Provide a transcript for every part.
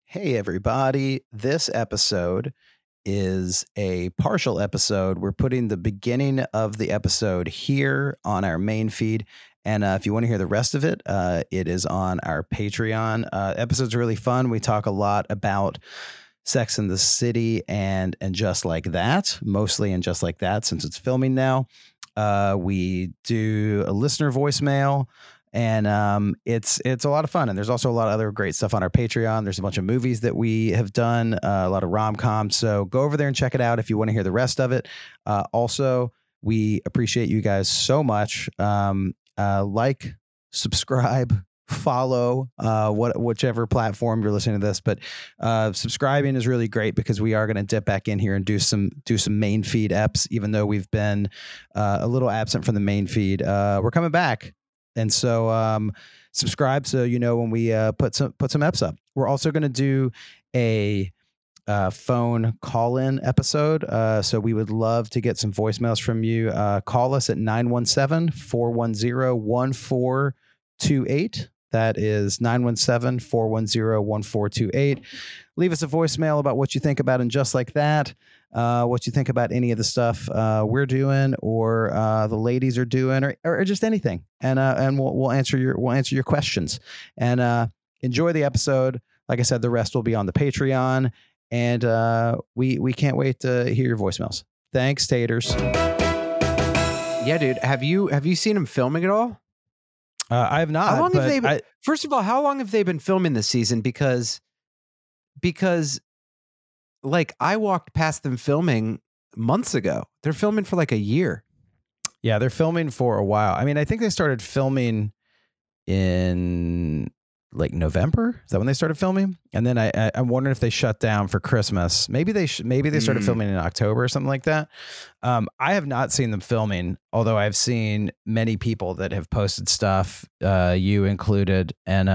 Hey, everybody. This episode is a partial episode. We're putting the beginning of the episode here on our main feed. And if you want to hear the rest of it, it is on our Patreon. Episode's really fun. We talk a lot about Sex and the City and Just Like That, mostly in Just Like That since it's filming now. We do a listener voicemail. And it's a lot of fun. And there's also a lot of other great stuff on our Patreon. There's a bunch of movies that we have done, a lot of rom-coms. So go over there and check it out if you want to hear the rest of it. Also, we appreciate you guys so much. Like, subscribe, follow, whichever platform you're listening to this. But subscribing is really great because we are going to dip back in here and do some main feed eps, even though we've been a little absent from the main feed. We're coming back. And so subscribe so you know when we put some eps up. We're also going to do a phone call-in episode. So we would love to get some voicemails from you. Call us at 917-410-1428. That is 917-410-1428. Leave us a voicemail about what you think about And Just Like That. What you think about any of the stuff we're doing or the ladies are doing or just anything. And we'll answer your questions. And enjoy the episode. Like I said, the rest will be on the Patreon. And we can't wait to hear your voicemails. Thanks, taters. Yeah, dude. Have you seen them filming at all? I have not. How long have they been, first of all, how long have they been filming this season? Because like I walked past them filming months ago. They're filming for like a year. Yeah, they're filming for a while. I mean, I think they started filming in like November. Is that when they started filming? And then I'm wondering if they shut down for Christmas. Maybe they started filming in October or something like that. I have not seen them filming, although I've seen many people that have posted stuff, you included. And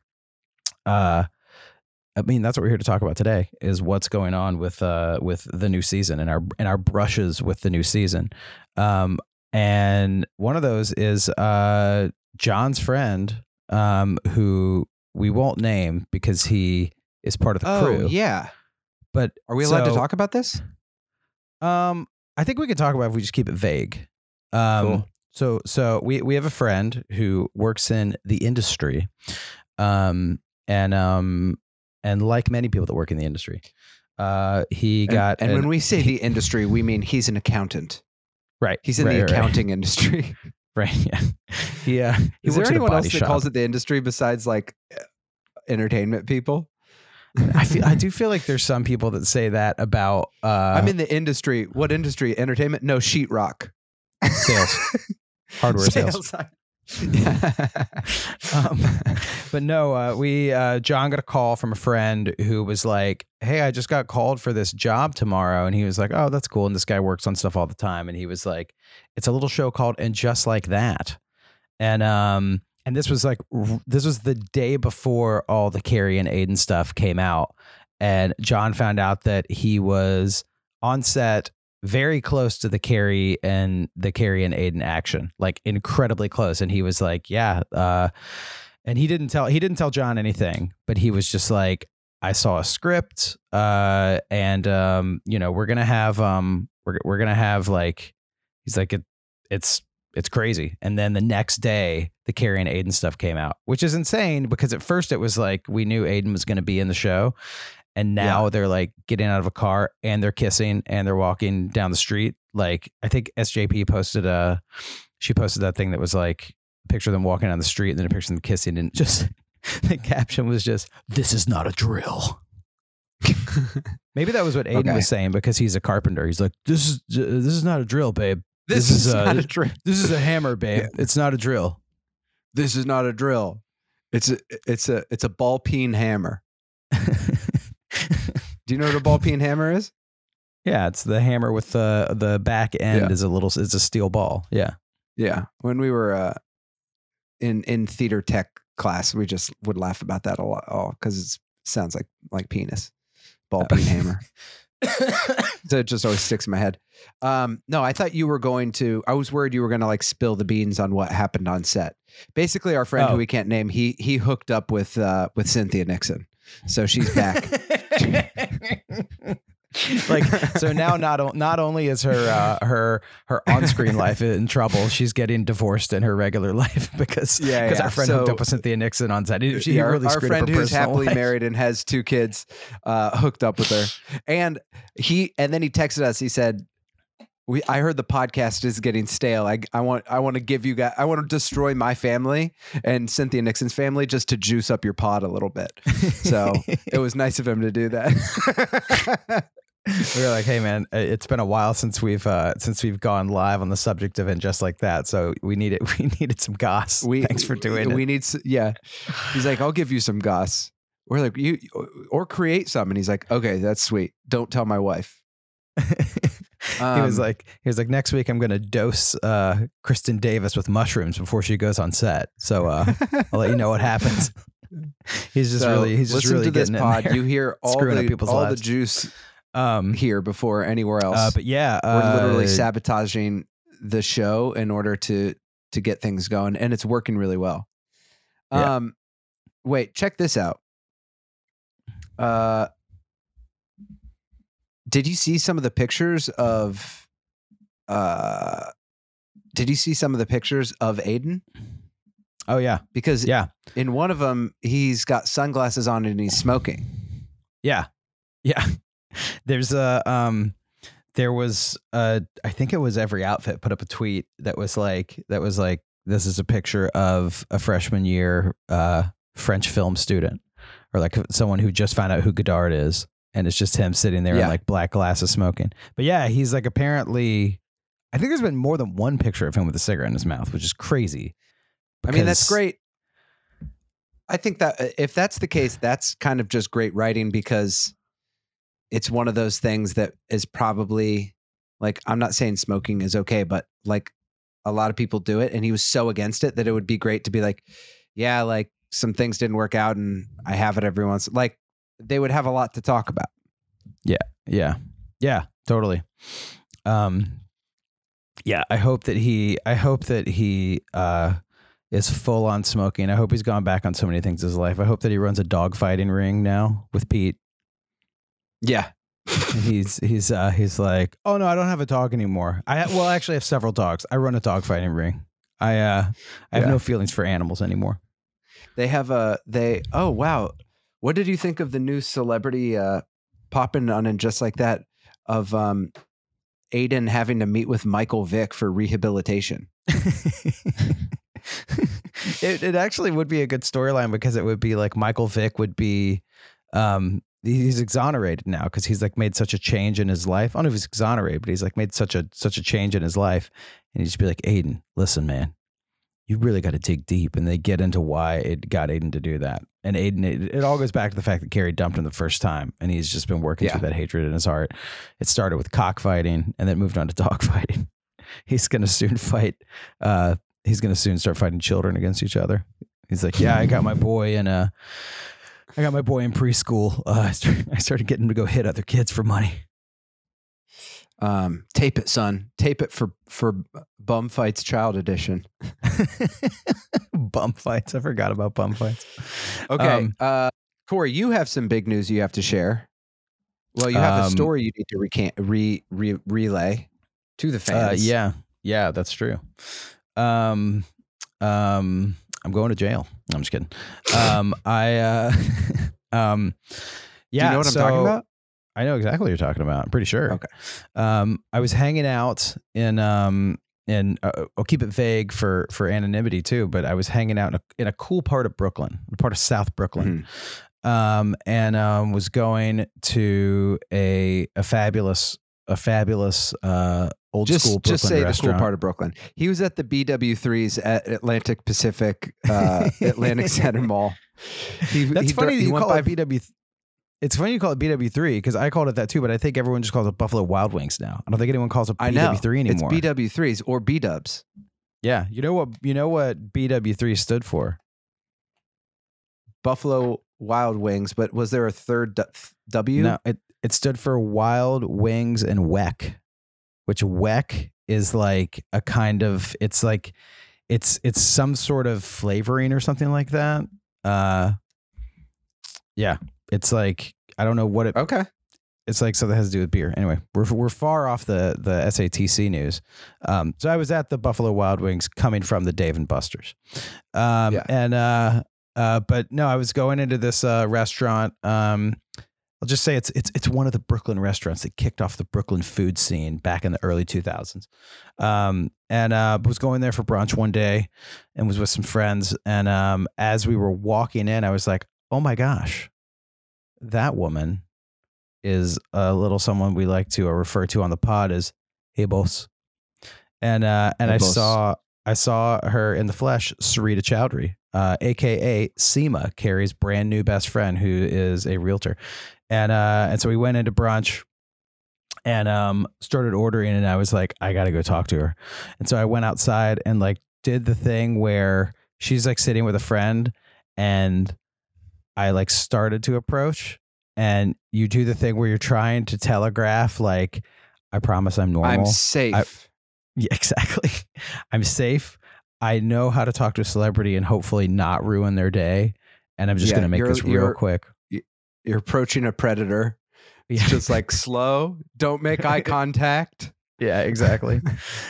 I mean, that's what we're here to talk about today is what's going on with the new season and our brushes with the new season. And one of those is John's friend, who we won't name because he is part of the crew. Oh, yeah. But are we allowed to talk about this? I think we can talk about it if we just keep it vague. Cool. So we have a friend who works in the industry, and like many people that work in the industry, when we say the industry, we mean he's an accountant. Right. He's in the accounting industry. Right. Yeah. He Is there works anyone at a else body that shop. calls it the industry besides like entertainment people? I do feel like there's some people that say that about I'm in the industry. What industry? Entertainment? No, sheetrock. Sales. Hardware sales. But no, John got a call from a friend who was like, hey, I just got called for this job tomorrow. And he was like, oh, that's cool. And this guy works on stuff all the time. And he was like, it's a little show called And Just Like That. And this was the day before all the Carrie and Aiden stuff came out. And John found out that he was on set very close to the Carrie and Aiden action, like incredibly close. And he was like, yeah. And he didn't tell John anything, but he was just like, I saw a script, and we're going to have like, he's like, it's crazy. And then the next day the Carrie and Aiden stuff came out, which is insane because at first it was like, we knew Aiden was going to be in the show. And now they're like getting out of a car and they're kissing and they're walking down the street. Like I think SJP posted that thing that was like a picture of them walking down the street and then a picture of them kissing, and just the caption was just, "This is not a drill." Maybe that was what Aiden was saying because he's a carpenter. He's like, this is not a drill, babe. This is not a drill. This is a hammer, babe. Yeah. It's not a drill. This is not a drill. It's a ball peen hammer. Do you know what a ball peen hammer is? Yeah, it's the hammer with the back end is it's a steel ball. Yeah. Yeah. When we were in theater tech class, we just would laugh about that a lot because it sounds like penis. Ball peen hammer. So it just always sticks in my head. No, I thought you were I was worried you were going to like spill the beans on what happened on set. Basically, our friend who we can't name, he hooked up with Cynthia Nixon. So she's back. Like, so now not only is her on-screen life in trouble, she's getting divorced in her regular life because our friend hooked up with Cynthia Nixon on set. She really our screwed friend up her who's personal happily life. married and has 2 kids hooked up with her, and then he texted us. He said, I heard the podcast is getting stale. I want to give you guys, I want to destroy my family and Cynthia Nixon's family just to juice up your pod a little bit. So it was nice of him to do that. We were like, hey man, it's been a while since we've gone live on the subject of And Just Like That. So we needed some goss. Thanks for doing it. We need, yeah. He's like, I'll give you some goss. We're like, or create some. And he's like, okay, that's sweet. Don't tell my wife. He was like, next week I'm going to dose Kristen Davis with mushrooms before she goes on set. So I'll let you know what happens. He's just really to this getting pod. in there, you hear all the juice here before anywhere else. But yeah, we're literally sabotaging the show in order to get things going, and it's working really well. Yeah. Wait, check this out. Did you see some of the pictures of Aiden? Oh yeah. Because in one of them, he's got sunglasses on and he's smoking. Yeah. Yeah. There's I think it was Every Outfit put up a tweet that was like, this is a picture of a freshman year French film student, or like someone who just found out who Godard is. And it's just him sitting there in like black glasses smoking. But yeah, he's like, apparently, I think there's been more than one picture of him with a cigarette in his mouth, which is crazy. I mean, that's great. I think that if that's the case, that's kind of just great writing, because it's one of those things that is probably like, I'm not saying smoking is okay, but like a lot of people do it. And he was so against it that it would be great to be like, yeah, like some things didn't work out and I have it every once. Like, they would have a lot to talk about. Yeah, totally. Yeah, I hope that he is full on smoking. I hope he's gone back on so many things in his life. I hope that he runs a dog fighting ring now with Pete. Yeah. And he's like, oh no, I don't have a dog anymore. I actually have several dogs. I run a dog fighting ring. I have no feelings for animals anymore. They have oh wow. What did you think of the new celebrity popping on And Just Like That of Aiden having to meet with Michael Vick for rehabilitation? It actually would be a good storyline, because it would be like Michael Vick would be he's exonerated now because he's like made such a change in his life. I don't know if he's exonerated, but he's like made such a change in his life, and he'd just be like, Aiden, listen, man, you really got to dig deep. And they get into why it got Aiden to do that. And Aiden, it all goes back to the fact that Carrie dumped him the first time, and he's just been working through that hatred in his heart. It started with cockfighting and then moved on to dog fighting. He's going to soon fight. He's going to soon start fighting children against each other. He's like, yeah, I got my boy in preschool. I started getting him to go hit other kids for money. Tape it, son. Tape it for Bum Fights Child Edition. Bum fights. I forgot about bum fights. Okay. Corey, you have some big news you have to share. Well, you have a story you need to relay to the fans. Yeah, that's true. I'm going to jail. No, I'm just kidding. Yeah. Do you know what I'm talking about? I know exactly what you're talking about. I'm pretty sure. Okay. I was hanging out in I'll keep it vague for anonymity too, but I was hanging out in a cool part of Brooklyn, part of South Brooklyn. Mm-hmm. And was going to a fabulous old school Brooklyn just say restaurant. The cool part of Brooklyn. He was at the BW3s at Atlantic Pacific Atlantic Center Mall. That's funny that you call it BW. It's funny you call it BW3 because I called it that too, but I think everyone just calls it Buffalo Wild Wings now. I don't think anyone calls it BW3 anymore. It's BW3s or B-dubs. Yeah, you know what BW3 stood for? Buffalo Wild Wings, but was there a third W? No, it stood for Wild Wings and Weck, which Weck is like a kind of it's some sort of flavoring or something like that. Yeah. It's like, I don't know what it. Okay. It's like something that has to do with beer. Anyway, we're far off the SATC news. So I was at the Buffalo Wild Wings coming from the Dave and Buster's. And but no, I was going into this restaurant. I'll just say it's one of the Brooklyn restaurants that kicked off the Brooklyn food scene back in the early 2000s. And was going there for brunch one day and was with some friends. And as we were walking in, I was like, oh my gosh, that woman is a little someone we like to refer to on the pod as Hey Boss. And Hey, boss. I saw her in the flesh, Sarita Chowdhury, aka Seema, Carrie's brand new best friend, who is a realtor. And so we went into brunch and started ordering, and I was like, I gotta go talk to her. And so I went outside and like did the thing where she's like sitting with a friend, and I like started to approach, and you do the thing where you're trying to telegraph, like, I promise I'm normal. I'm safe. Yeah, exactly. I'm safe. I know how to talk to a celebrity and hopefully not ruin their day. And I'm just going to make this real quick. You're approaching a predator. It's just like slow. Don't make eye contact. Yeah, exactly.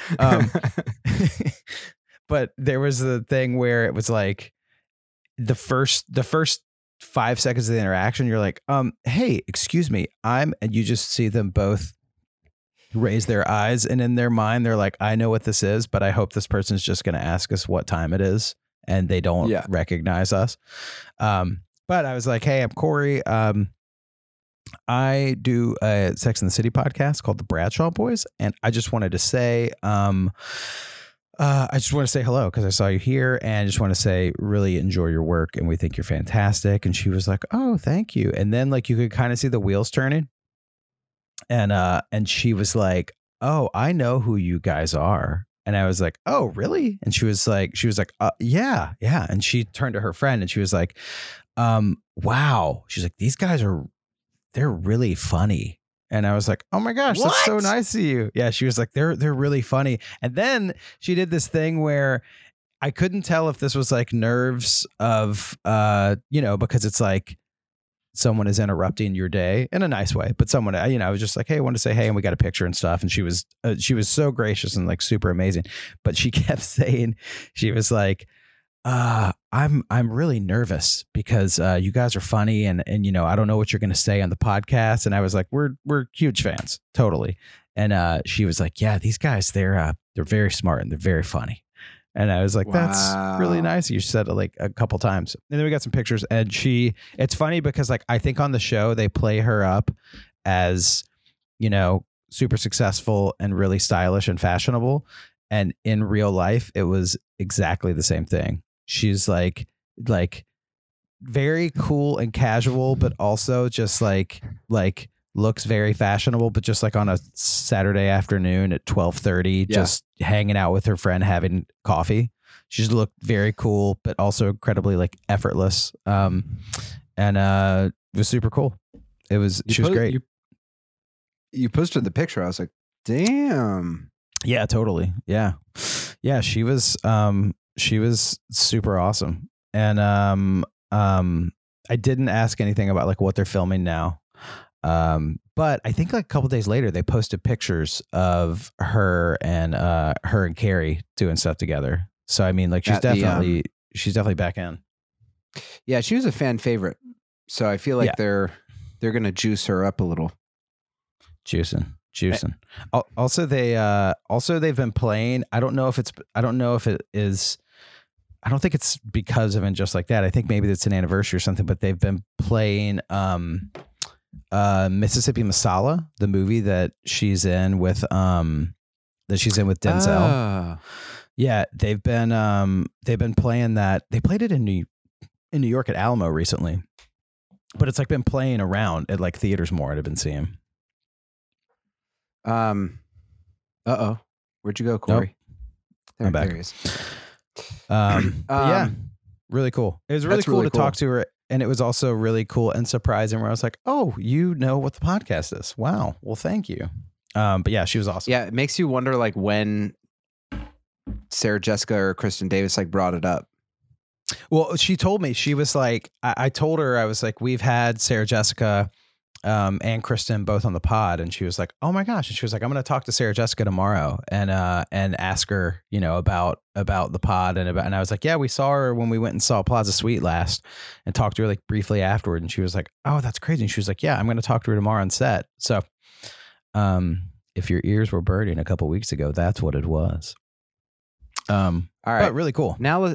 But there was the thing where it was like the first 5 seconds of the interaction, you're like, hey, excuse me, and you just see them both raise their eyes, and in their mind, they're like, I know what this is, but I hope this person's just going to ask us what time it is, and they don't recognize us. But I was like, hey, I'm Corey. I do a Sex and the City podcast called The Bradshaw Boys, and I just wanted to say, I just want to say hello because I saw you here, and I just want to say really enjoy your work, and we think you're fantastic. And she was like, oh, thank you. And then like you could kind of see the wheels turning, and she was like, oh, I know who you guys are. And I was like, oh, really? And she was like, yeah. And she turned to her friend and she was like, wow. She's like, these guys they're really funny. And I was like, oh my gosh, that's so nice of you. Yeah. She was like, they're really funny. And then she did this thing where I couldn't tell if this was like nerves of, because it's like someone is interrupting your day in a nice way, but someone, I was just like, hey, I wanted to say, hey, and we got a picture and stuff. And she was so gracious and like super amazing, but she kept saying, she was like, I'm really nervous because you guys are funny and I don't know what you're going to say on the podcast. And I was like, we're huge fans. Totally. And she was like, yeah, these guys, they're very smart and they're very funny. And I was like, that's really nice. You said it like a couple times. And then we got some pictures, and it's funny because like, I think on the show, they play her up as, super successful and really stylish and fashionable. And in real life, it was exactly the same thing. She's like very cool and casual, but also just like looks very fashionable, but just like on a Saturday afternoon at 12:30, just hanging out with her friend, having coffee. She just looked very cool, but also incredibly like effortless. And it was super cool. She was great. You posted the picture. I was like, damn. Yeah, totally. Yeah. Yeah. She was super awesome. And, I didn't ask anything about like what they're filming now. But I think like a couple days later, they posted pictures of her and Carrie doing stuff together. So, I mean, like she's definitely back in. Yeah. She was a fan favorite. So I feel like they're going to juice her up a little. Juicing. Also, they've been playing. I don't know if it is. I don't think it's because of And Just Like That. I think maybe it's an anniversary or something, but they've been playing, Mississippi Masala, the movie that she's in with Denzel. Yeah, they've been playing that. They played it in New York at Alamo recently, but it's like been playing around at like theaters more. I've been seeing. Where'd you go, Corey? Nope. I'm back. There he is. Yeah, really cool. It was really cool to talk to her. And it was also really cool and surprising where I was like, oh, you know what the podcast is. Wow. Well, thank you. But yeah, she was awesome. Yeah. It makes you wonder like when Sarah Jessica or Kristen Davis like brought it up. Well, she told me, she was like, I told her, I was like, we've had Sarah Jessica and Kristen both on the pod, and she was like, oh my gosh, and she was like, I'm going to talk to Sarah Jessica tomorrow and ask her, you know, about the pod and I was like, yeah, we saw her when we went and saw Plaza Suite last and talked to her like briefly afterward, and she was like, oh, that's crazy, and she was like, yeah, I'm going to talk to her tomorrow on set. So if your ears were burning a couple weeks ago, that's what it was. All right, but really cool. Now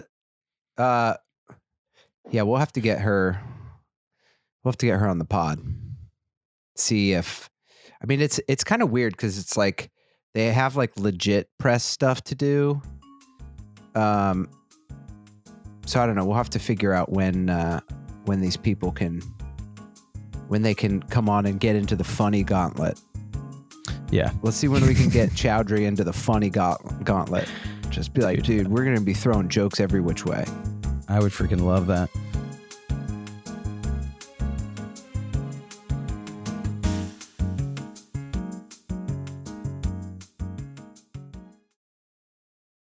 yeah, we'll have to get her on the pod. See if, I mean, it's kind of weird because it's like they have like legit press stuff to do. So I don't know. We'll have to figure out when these people when they can come on and get into the funny gauntlet. Yeah. Let's see when we can get Chowdhury into the funny gauntlet. Just be like, dude, we're going to be throwing jokes every which way. I would freaking love that.